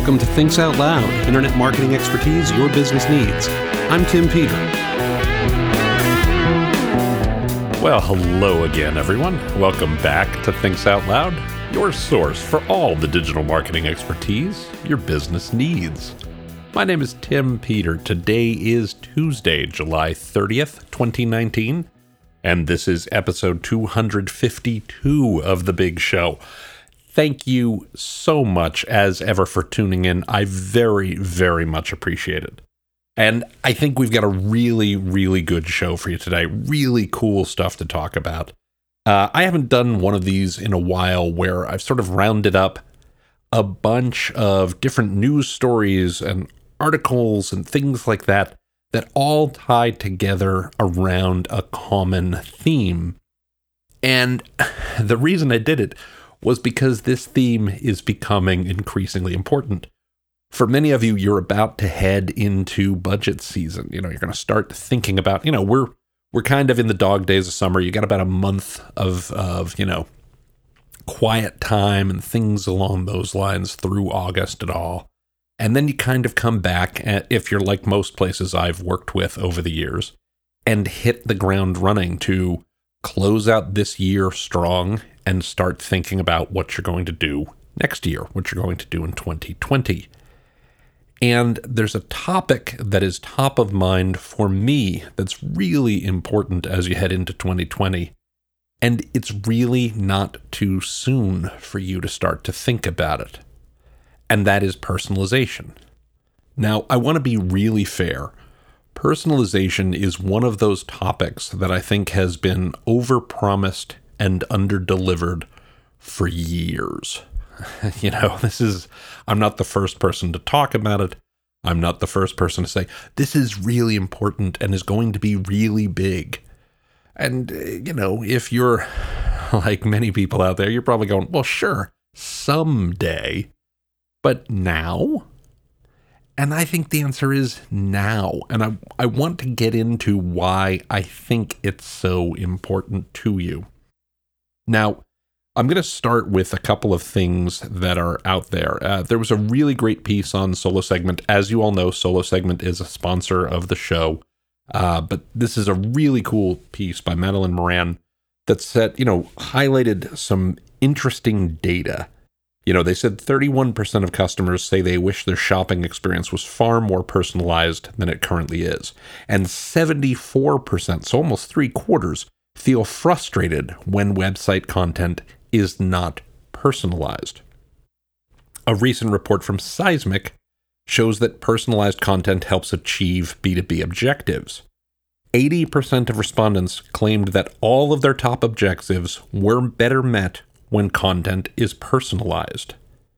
Welcome to Thinks Out Loud, internet marketing expertise your business needs. I'm Tim Peter. Well, hello again, everyone. Welcome back to Thinks Out Loud, your source for all the digital marketing expertise your business needs. My name is Tim Peter. Today is Tuesday, July 30th, 2019, and this is episode 252 of The Big Show. Thank you so much, as ever, for tuning in. I very, very much appreciate it. And I think we've got a really, really good show for you today. Really cool stuff to talk about. I haven't done one of these in a while where I've sort of rounded up a bunch of different news stories and articles and things like that all tie together around a common theme. And the reason I did it was because this theme is becoming increasingly important. For many of you, you're about to head into budget season. You're going to start thinking about, we're kind of in the dog days of summer. You got about a month of quiet time and things along those lines through August and all. And then you kind of come back, if you're like most places I've worked with over the years, and hit the ground running to close out this year strong and start thinking about what you're going to do next year, what you're going to do in 2020. And there's a topic that is top of mind for me that's really important as you head into 2020. And it's really not too soon for you to start to think about it. And that is personalization. Now, I want to be really fair. Personalization is one of those topics that I think has been overpromised and underdelivered for years. I'm not the first person to talk about it. I'm not the first person to say, this is really important and is going to be really big. And, if you're like many people out there, you're probably going, well, sure, someday, but now? And I think the answer is now. And I want to get into why I think it's so important to you. Now, I'm going to start with a couple of things that are out there. There was a really great piece on Solo Segment. As you all know, Solo Segment is a sponsor of the show. But this is a really cool piece by Madeline Moran that highlighted some interesting data. They said 31% of customers say they wish their shopping experience was far more personalized than it currently is. And 74%, so almost 3/4, feel frustrated when website content is not personalized. A recent report from Seismic shows that personalized content helps achieve B2B objectives. 80% of respondents claimed that all of their top objectives were better met when content is personalized.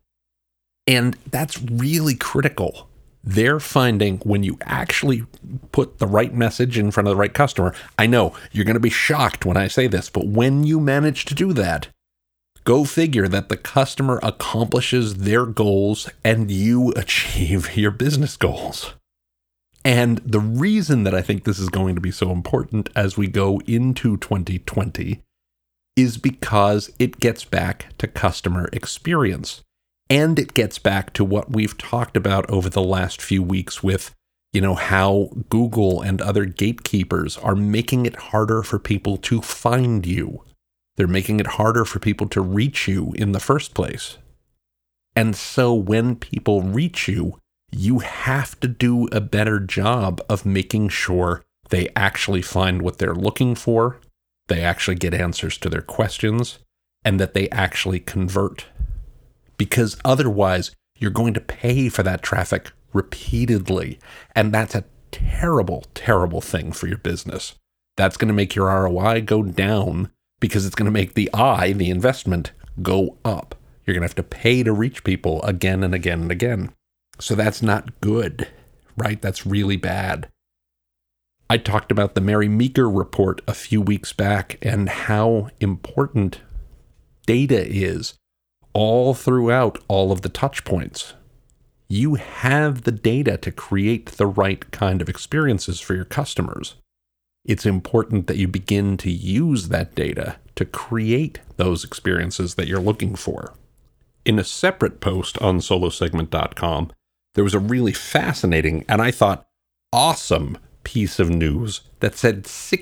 And that's really critical. They're finding when you actually put the right message in front of the right customer, I know you're going to be shocked when I say this, but when you manage to do that, go figure that the customer accomplishes their goals and you achieve your business goals. And the reason that I think this is going to be so important as we go into 2020 is because it gets back to customer experience. And it gets back to what we've talked about over the last few weeks with, how Google and other gatekeepers are making it harder for people to find you. They're making it harder for people to reach you in the first place. And so when people reach you, you have to do a better job of making sure they actually find what they're looking for, they actually get answers to their questions, and that they actually convert. Because otherwise, you're going to pay for that traffic repeatedly. And that's a terrible, terrible thing for your business. That's going to make your ROI go down because it's going to make the investment, go up. You're going to have to pay to reach people again and again and again. So that's not good, right? That's really bad. I talked about the Mary Meeker report a few weeks back and how important data is all throughout all of the touch points. You have the data to create the right kind of experiences for your customers. It's important that you begin to use that data to create those experiences that you're looking for. in a separate post on solosegment.com, there was a really fascinating, and I thought awesome piece of news that said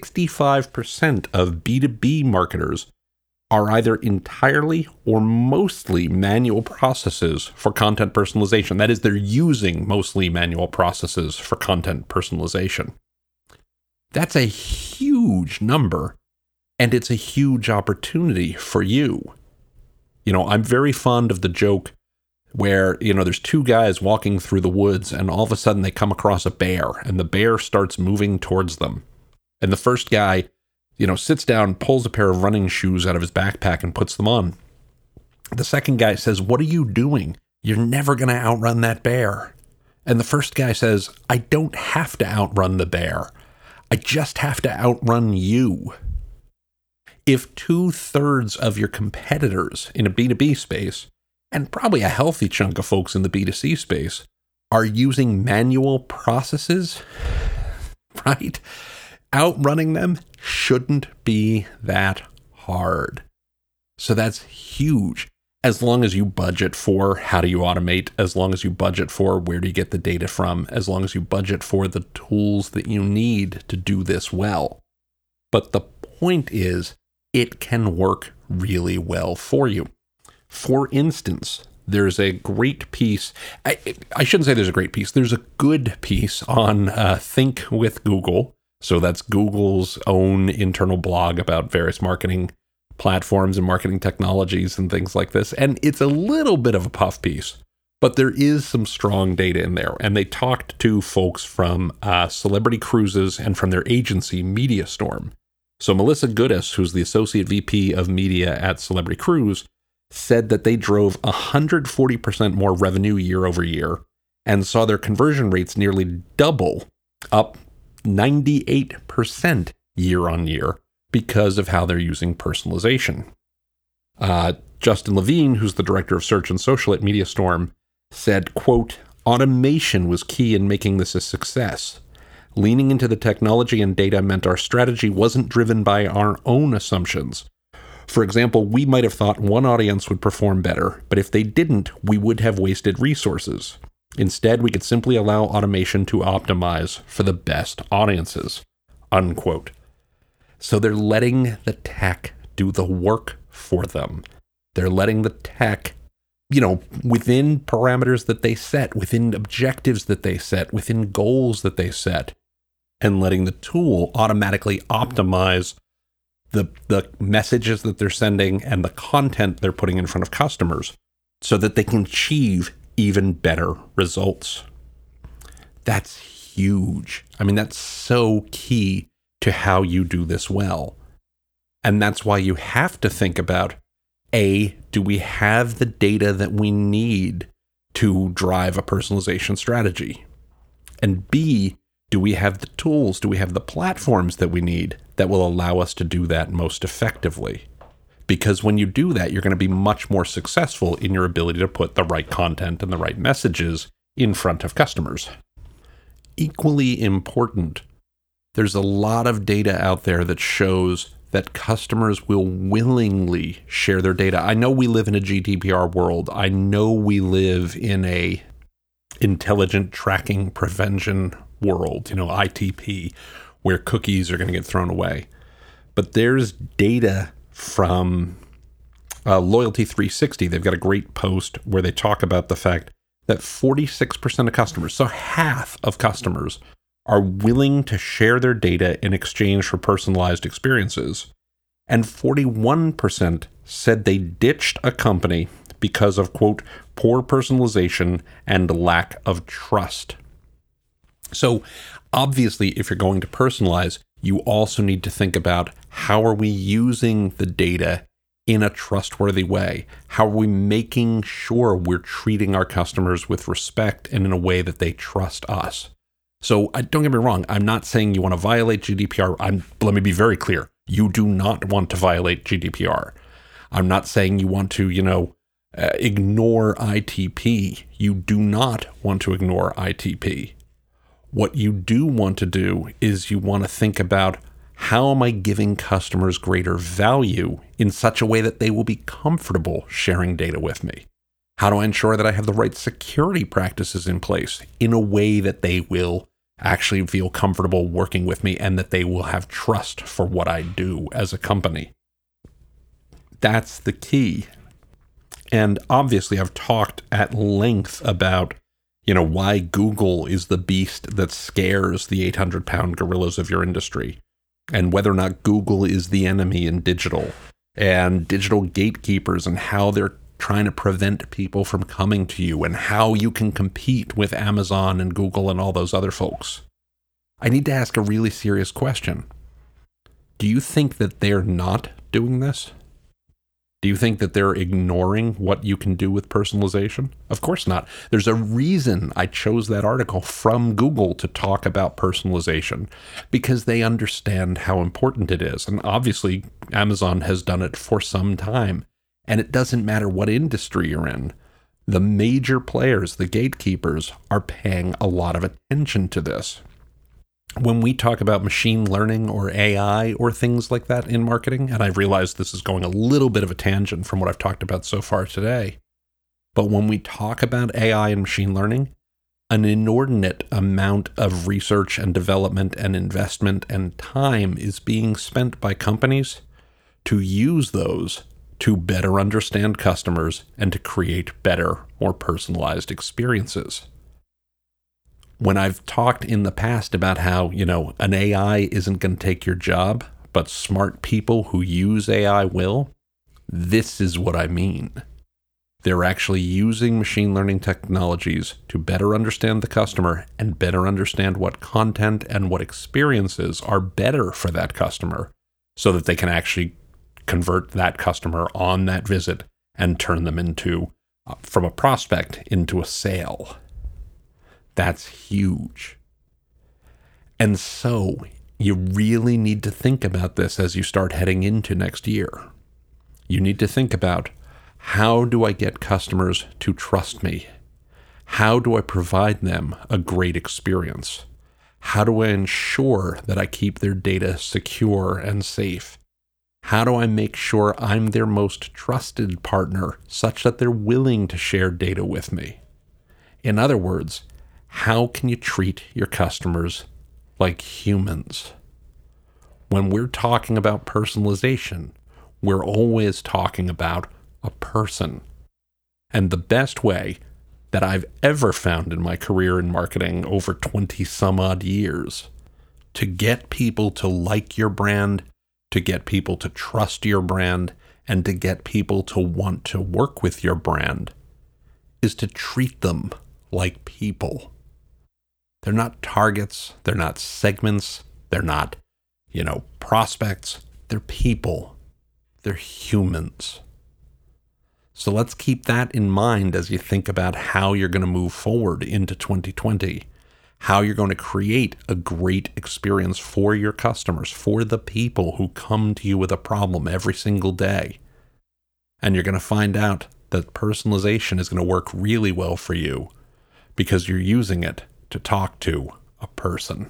65% of B2B marketers are either entirely or mostly manual processes for content personalization. That is, they're using mostly manual processes for content personalization. That's a huge number, and it's a huge opportunity for you. You know, I'm very fond of the joke where, you know, there's two guys walking through the woods, and all of a sudden they come across a bear, and the bear starts moving towards them. And the first guy, you know, sits down, pulls a pair of running shoes out of his backpack and puts them on. The second guy says, "What are you doing? You're never going to outrun that bear." And the first guy says, "I don't have to outrun the bear. I just have to outrun you." If 2/3 of your competitors in a B2B space, and probably a healthy chunk of folks in the B2C space, are using manual processes, right? Outrunning them shouldn't be that hard. So that's huge. As long as you budget for how do you automate, as long as you budget for where do you get the data from, as long as you budget for the tools that you need to do this well. But the point is, it can work really well for you. For instance, there's a great piece. I shouldn't say there's a great piece. There's a good piece on Think with Google. So that's Google's own internal blog about various marketing platforms and marketing technologies and things like this. And it's a little bit of a puff piece, but there is some strong data in there. And they talked to folks from Celebrity Cruises and from their agency, MediaStorm. So Melissa Goodis, who's the Associate VP of Media at Celebrity Cruise, said that they drove 140% more revenue year over year and saw their conversion rates nearly double, up 98% year on year, because of how they're using personalization. Justin Levine, who's the director of search and social at MediaStorm, said, quote, "Automation was key in making this a success. Leaning into the technology and data meant our strategy wasn't driven by our own assumptions. For example, we might have thought one audience would perform better, but if they didn't, we would have wasted resources. Instead, we could simply allow automation to optimize for the best audiences," unquote. So they're letting the tech do the work for them. They're letting the tech, you know, within parameters that they set, within objectives that they set, within goals that they set, and letting the tool automatically optimize the messages that they're sending and the content they're putting in front of customers so that they can achieve even better results. That's huge. I mean, that's so key to how you do this well. And that's why you have to think about, A, do we have the data that we need to drive a personalization strategy? And B, do we have the tools, do we have the platforms that we need that will allow us to do that most effectively? Because when you do that, you're going to be much more successful in your ability to put the right content and the right messages in front of customers. Equally important, there's a lot of data out there that shows that customers will willingly share their data. I know we live in a GDPR world. I know we live in a intelligent tracking prevention world, you know, ITP, where cookies are going to get thrown away. But there's data from Loyalty 360. They've got a great post where they talk about the fact that 46% of customers, so half of customers, are willing to share their data in exchange for personalized experiences. And 41% said they ditched a company because of, quote, poor personalization and lack of trust. So obviously, if you're going to personalize, you also need to think about how are we using the data in a trustworthy way? How are we making sure we're treating our customers with respect and in a way that they trust us? So don't get me wrong. I'm not saying you want to violate GDPR. Let me be very clear. You do not want to violate GDPR. I'm not saying you want to, ignore ITP. You do not want to ignore ITP. What you do want to do is you want to think about, how am I giving customers greater value in such a way that they will be comfortable sharing data with me? How do I ensure that I have the right security practices in place in a way that they will actually feel comfortable working with me and that they will have trust for what I do as a company? That's the key. And obviously, I've talked at length about, why Google is the beast that scares the 800-pound gorillas of your industry, and whether or not Google is the enemy in digital, and digital gatekeepers, and how they're trying to prevent people from coming to you, and how you can compete with Amazon and Google and all those other folks. I need to ask a really serious question. Do you think that they're not doing this? Do you think that they're ignoring what you can do with personalization? Of course not. There's a reason I chose that article from Google to talk about personalization, because they understand how important it is. And obviously, Amazon has done it for some time. And it doesn't matter what industry you're in. The major players, the gatekeepers, are paying a lot of attention to this. When we talk about machine learning or AI or things like that in marketing, and I've realized this is going a little bit of a tangent from what I've talked about so far today, but when we talk about AI and machine learning, an inordinate amount of research and development and investment and time is being spent by companies to use those to better understand customers and to create better, more personalized experiences. When I've talked in the past about how, an AI isn't going to take your job, but smart people who use AI will, this is what I mean. They're actually using machine learning technologies to better understand the customer and better understand what content and what experiences are better for that customer so that they can actually convert that customer on that visit and turn them into, from a prospect, into a sale. That's huge. And so you really need to think about this as you start heading into next year. You need to think about, how do I get customers to trust me? How do I provide them a great experience? How do I ensure that I keep their data secure and safe? How do I make sure I'm their most trusted partner such that they're willing to share data with me? In other words, how can you treat your customers like humans? When we're talking about personalization, we're always talking about a person. And the best way that I've ever found in my career in marketing over 20 some odd years to get people to like your brand, to get people to trust your brand, and to get people to want to work with your brand is to treat them like people. They're not targets, they're not segments, they're not, prospects, they're people. They're humans. So let's keep that in mind as you think about how you're going to move forward into 2020, how you're going to create a great experience for your customers, for the people who come to you with a problem every single day. And you're going to find out that personalization is going to work really well for you because you're using it to talk to a person.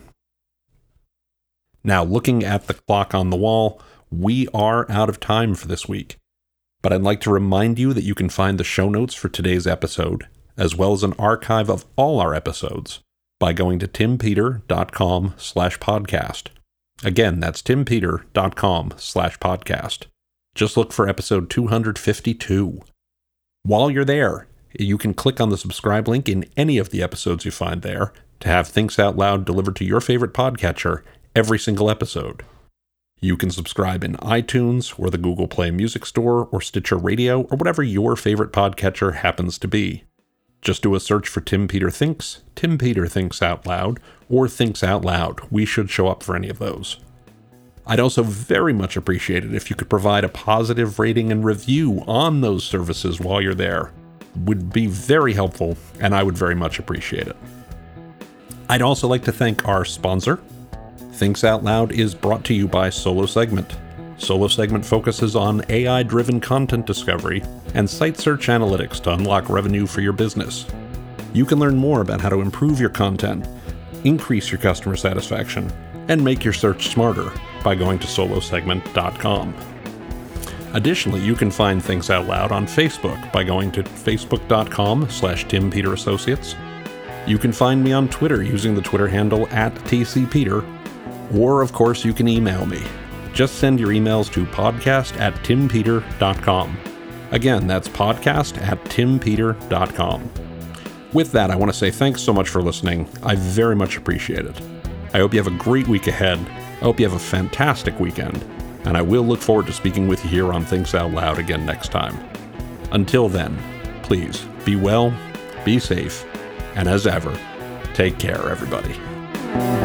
Now, looking at the clock on the wall, we are out of time for this week. But I'd like to remind you that you can find the show notes for today's episode, as well as an archive of all our episodes, by going to timpeter.com/podcast. Again, that's timpeter.com/podcast. Just look for episode 252. While you're there, you can click on the subscribe link in any of the episodes you find there to have Thinks Out Loud delivered to your favorite podcatcher every single episode. You can subscribe in iTunes or the Google Play Music Store or Stitcher Radio or whatever your favorite podcatcher happens to be. Just do a search for Tim Peter Thinks, Tim Peter Thinks Out Loud, or Thinks Out Loud. We should show up for any of those. I'd also very much appreciate it if you could provide a positive rating and review on those services while you're there. Would be very helpful, and I would very much appreciate it. I'd also like to thank our sponsor. Thinks Out Loud is brought to you by Solo Segment. Solo Segment focuses on AI-driven content discovery and site search analytics to unlock revenue for your business. You can learn more about how to improve your content, increase your customer satisfaction, and make your search smarter by going to solosegment.com. Additionally, you can find Thinks Out Loud on Facebook by going to facebook.com/TimPeterAssociates. You can find me on Twitter using the Twitter handle @TCPeter, or of course you can email me. Just send your emails to podcast@timpeter.com. Again, that's podcast@timpeter.com. With that, I want to say thanks so much for listening. I very much appreciate it. I hope you have a great week ahead. I hope you have a fantastic weekend. And I will look forward to speaking with you here on Thinks Out Loud again next time. Until then, please be well, be safe, and as ever, take care, everybody.